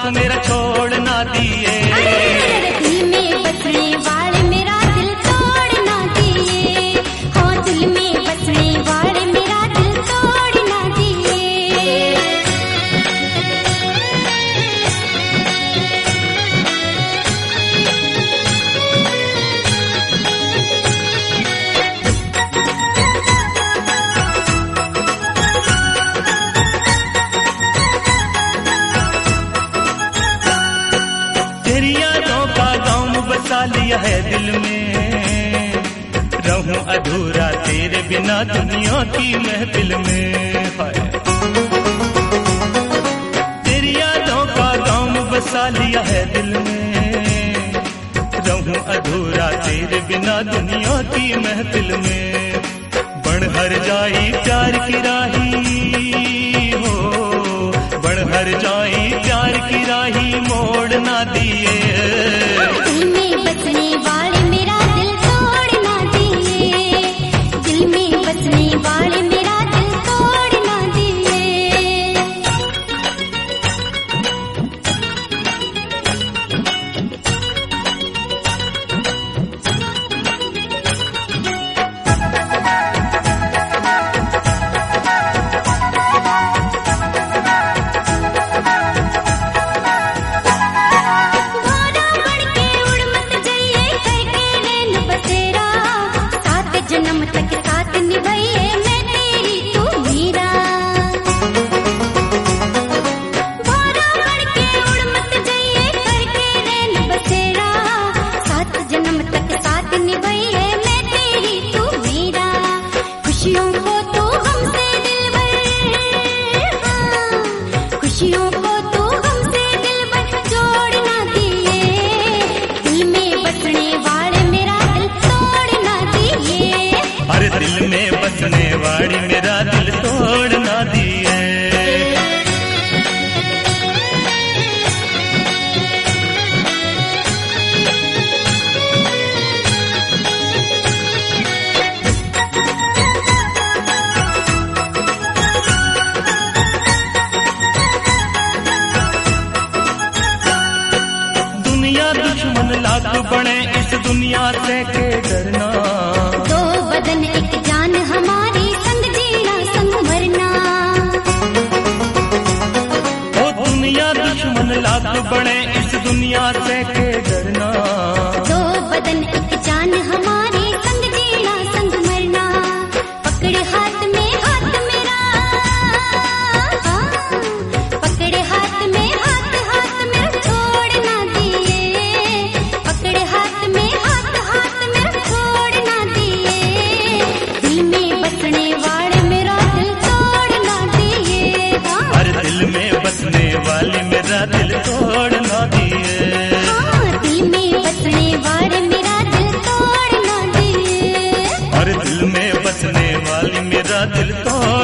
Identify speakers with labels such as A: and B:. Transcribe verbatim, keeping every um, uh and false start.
A: साथ मेरा छोड़ ना दिए।
B: दिल में बसने वाले मेरा दिल तोड़ ना दिए, हाँ दिल में बसने वाले मेरा दिल तोड़ ना दिए।
A: तेरी यादों का गाँव बसा लिया है दिल में, रहूं अधूरा तेरे बिना दुनिया की महफिल में। हाय तेरी यादों का गाँव बसा लिया है दिल में, रहूं अधूरा तेरे बिना दुनिया की महफिल में। बण हर जाई प्यार की राही हो, बण हर जाई प्यार की राही मोड़ ना दिए।
B: दिल में बसने वाले मेरा दिल तोड़ ना दिए, दिल में बसने वाले मेरा दिल तोड़ ना दिए। जन्म तक साथ निभाइए मैं तेरी तू मीरा, भौरा बन के उड़ मत जाइए करके रैन बसेरा। सात जन्म तक साथ निभाइए मैं तेरी तू मीरा। खुशियों को तू हमसे दिलबर, हाँ खुशियों को तू हमसे दिलबर जोड़ ना दिए। दिल में बसने वाले मेरा दिल तोड़ ना दिए।
A: अरे दिल में बसने वाली मेरा दिल तोड़ ना दिए। दुनिया दुश्मन लाख बने इस दुनिया से के डरना,
B: दो बदन एक जान हमारी संग जीना संग मरना।
A: ओ दुनिया दुश्मन लाख बने इस दुनिया से के डरना,
B: दो बदन एक जान हमारी संग जीना संग मरना। पकड़े हाथ में हाथ मेरा, हाँ, पकड़े हाथ में हाथ हाथ मेरा छोड़ ना दिए। पकड़े हाथ में हाथ हाथ मेरा छोड़ ना दिए। दिल में बसने वाले मेरा दिल तोड़ ना दिए।
A: हर दिल में बसने वाली मेरा दिल तोड़ ना दिए।
B: हाँ दिल में बसने वाले मेरा दिल तोड़ ना दिए।
A: हर दिल में बसने वाली मेरा दिल तोड़